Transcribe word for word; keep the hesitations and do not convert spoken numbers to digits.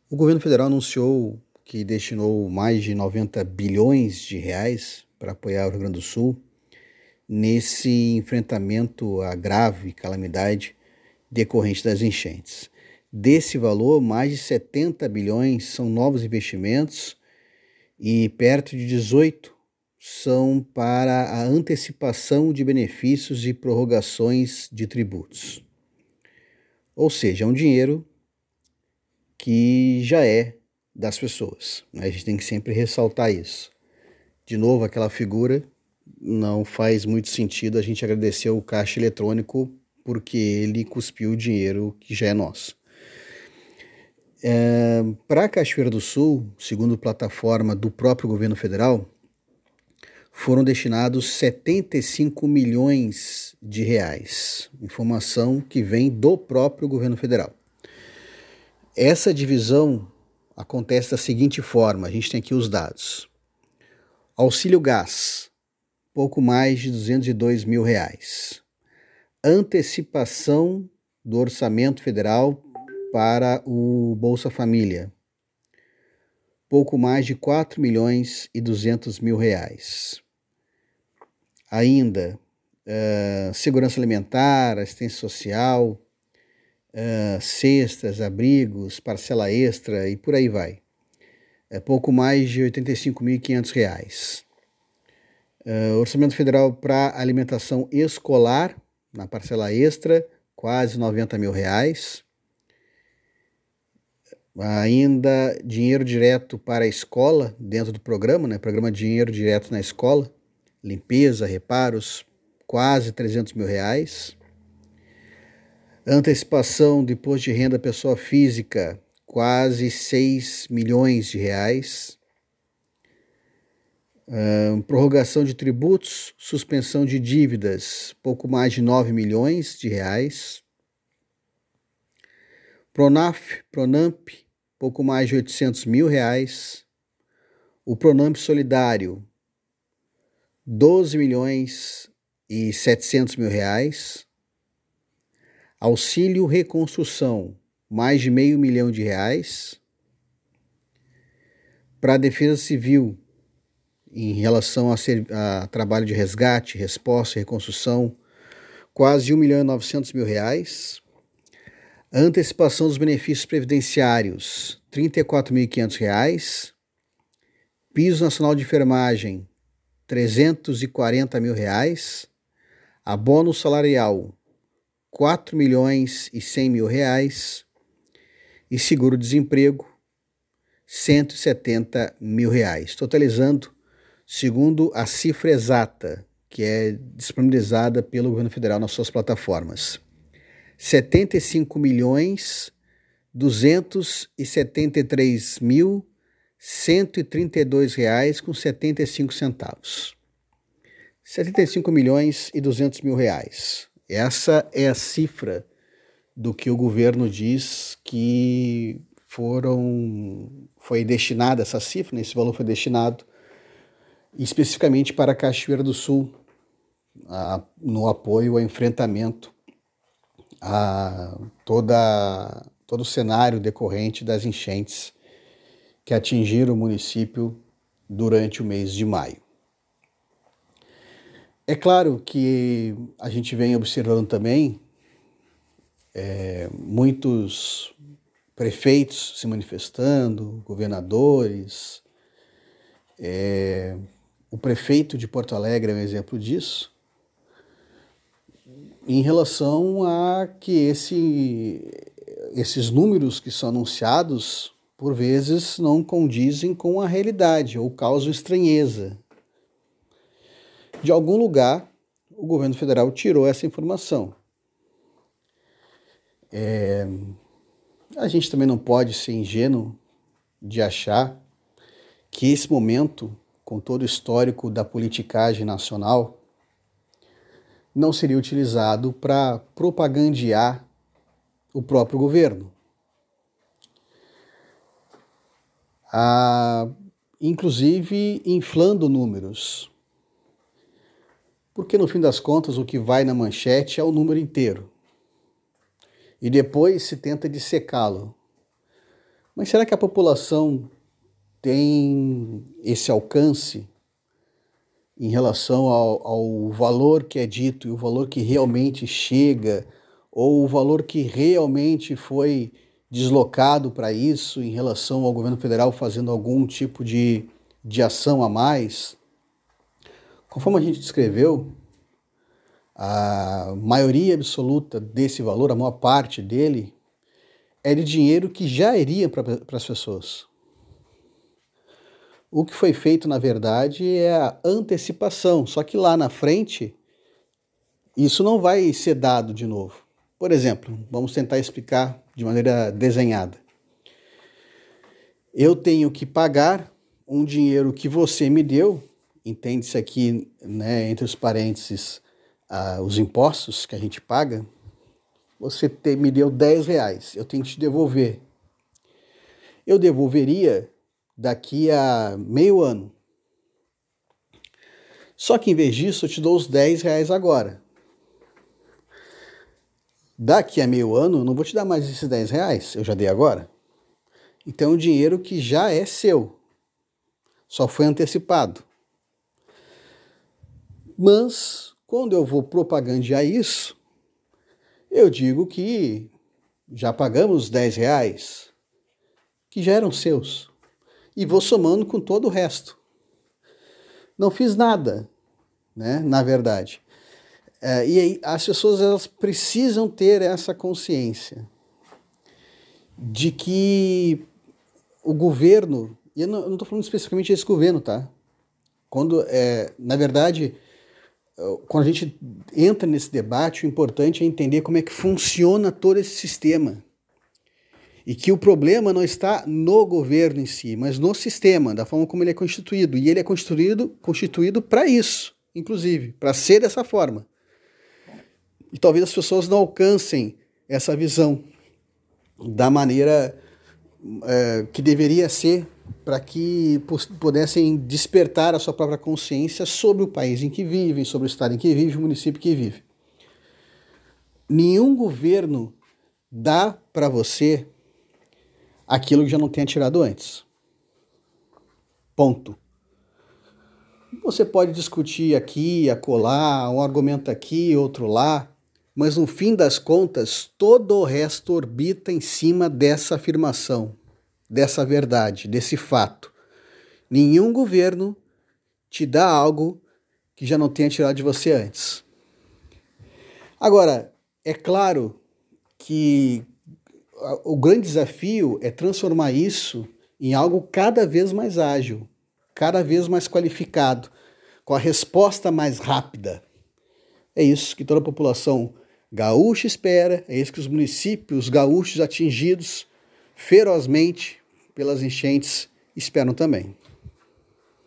O governo federal anunciou que destinou mais de noventa bilhões de reais para apoiar o Rio Grande do Sul nesse enfrentamento à grave calamidade decorrente das enchentes. Desse valor, mais de setenta bilhões são novos investimentos e perto de dezoito são para a antecipação de benefícios e prorrogações de tributos. Ou seja, é um dinheiro que já é das pessoas. A gente tem que sempre ressaltar isso. De novo, aquela figura, não faz muito sentido a gente agradecer o caixa eletrônico porque ele cuspiu o dinheiro que já é nosso. É, para a Cachoeira do Sul, segundo a plataforma do próprio governo federal, foram destinados setenta e cinco milhões de reais. Informação que vem do próprio governo federal. Essa divisão acontece da seguinte forma, a gente tem aqui os dados. Auxílio gás, pouco mais de duzentos e dois mil reais. Antecipação do orçamento federal para o Bolsa Família, pouco mais de quatro milhões e duzentos mil reais. Ainda, uh, segurança alimentar, assistência social, uh, cestas, abrigos, parcela extra e por aí vai. É pouco mais de oitenta e cinco mil e quinhentos reais. Uh, orçamento federal para alimentação escolar, na parcela extra, quase noventa mil reais. Ainda dinheiro direto para a escola, dentro do programa, né? Programa Dinheiro Direto na Escola, limpeza, reparos, quase trezentos mil reais. Antecipação de imposto de renda pessoa física, quase seis milhões de reais. Uh, prorrogação de tributos, suspensão de dívidas, pouco mais de nove milhões de reais. Pronaf, Pronamp, pouco mais de oitocentos mil reais. O Pronamp Solidário, doze milhões e setecentos mil reais. Auxílio Reconstrução, mais de meio milhão de reais. Para a Defesa Civil, em relação a, ser, a trabalho de resgate, resposta e reconstrução, quase um milhão e novecentos mil reais. A antecipação dos benefícios previdenciários, trinta e quatro mil e quinhentos reais. Piso Nacional de Enfermagem, trezentos e quarenta mil reais. Abono salarial, quatro milhões e cem mil reais. E seguro-desemprego, cento e setenta mil reais, totalizando, segundo a cifra exata, que é disponibilizada pelo governo federal nas suas plataformas, setenta e cinco milhões duzentos e setenta e três mil cento e trinta e dois reais com setenta e cinco centavos. setenta e cinco milhões e duzentos mil reais. Essa é a cifra do que o governo diz que foram, foi destinada, essa cifra, né, esse valor foi destinado especificamente para a Cachoeira do Sul, a, no apoio ao enfrentamento a toda, todo o cenário decorrente das enchentes que atingiram o município durante o mês de maio. É claro que a gente vem observando também é, muitos prefeitos se manifestando, governadores. É, o prefeito de Porto Alegre é um exemplo disso, em relação a que esse, esses números que são anunciados, por vezes, não condizem com a realidade ou causam estranheza. De algum lugar, o governo federal tirou essa informação. É, a gente também não pode ser ingênuo de achar que esse momento, com todo o histórico da politicagem nacional, não seria utilizado para propagandear o próprio governo. Ah, inclusive inflando números. Porque no fim das contas o que vai na manchete é o número inteiro. E depois se tenta dissecá-lo. Mas será que a população tem esse alcance em relação ao, ao valor que é dito e o valor que realmente chega, ou o valor que realmente foi deslocado para isso em relação ao governo federal fazendo algum tipo de, de ação a mais? Conforme a gente descreveu, a maioria absoluta desse valor, a maior parte dele, é de dinheiro que já iria para as pessoas. O que foi feito, na verdade, é a antecipação, só que lá na frente, isso não vai ser dado de novo. Por exemplo, vamos tentar explicar de maneira desenhada. Eu tenho que pagar um dinheiro que você me deu, entende-se aqui, né, entre os parênteses, ah, os impostos que a gente paga. Você te, me deu dez reais, eu tenho que te devolver. Eu devolveria daqui a meio ano. Só que em vez disso, eu te dou os dez reais agora. Daqui a meio ano, eu não vou te dar mais esses dez reais, eu já dei agora. Então é um dinheiro que já é seu, só foi antecipado. Mas, quando eu vou propagandear isso, eu digo que já pagamos dez reais, que já eram seus, e vou somando com todo o resto. Não fiz nada, né, na verdade. É, e aí as pessoas elas precisam ter essa consciência de que o governo, e eu não estou falando especificamente desse governo, tá? Quando, é, na verdade, quando a gente entra nesse debate, o importante é entender como é que funciona todo esse sistema. E que o problema não está no governo em si, mas no sistema, da forma como ele é constituído. E ele é constituído, constituído para isso, inclusive, para ser dessa forma. E talvez as pessoas não alcancem essa visão da maneira é, que deveria ser para que pudessem despertar a sua própria consciência sobre o país em que vivem, sobre o estado em que vive, o município que vive. Nenhum governo dá para você aquilo que já não tenha tirado antes. Ponto. Você pode discutir aqui, acolá, um argumento aqui, outro lá, mas no fim das contas, todo o resto orbita em cima dessa afirmação, dessa verdade, desse fato. Nenhum governo te dá algo que já não tenha tirado de você antes. Agora, é claro que o grande desafio é transformar isso em algo cada vez mais ágil, cada vez mais qualificado, com a resposta mais rápida. É isso que toda a população gaúcha espera, é isso que os municípios gaúchos atingidos ferozmente pelas enchentes esperam também.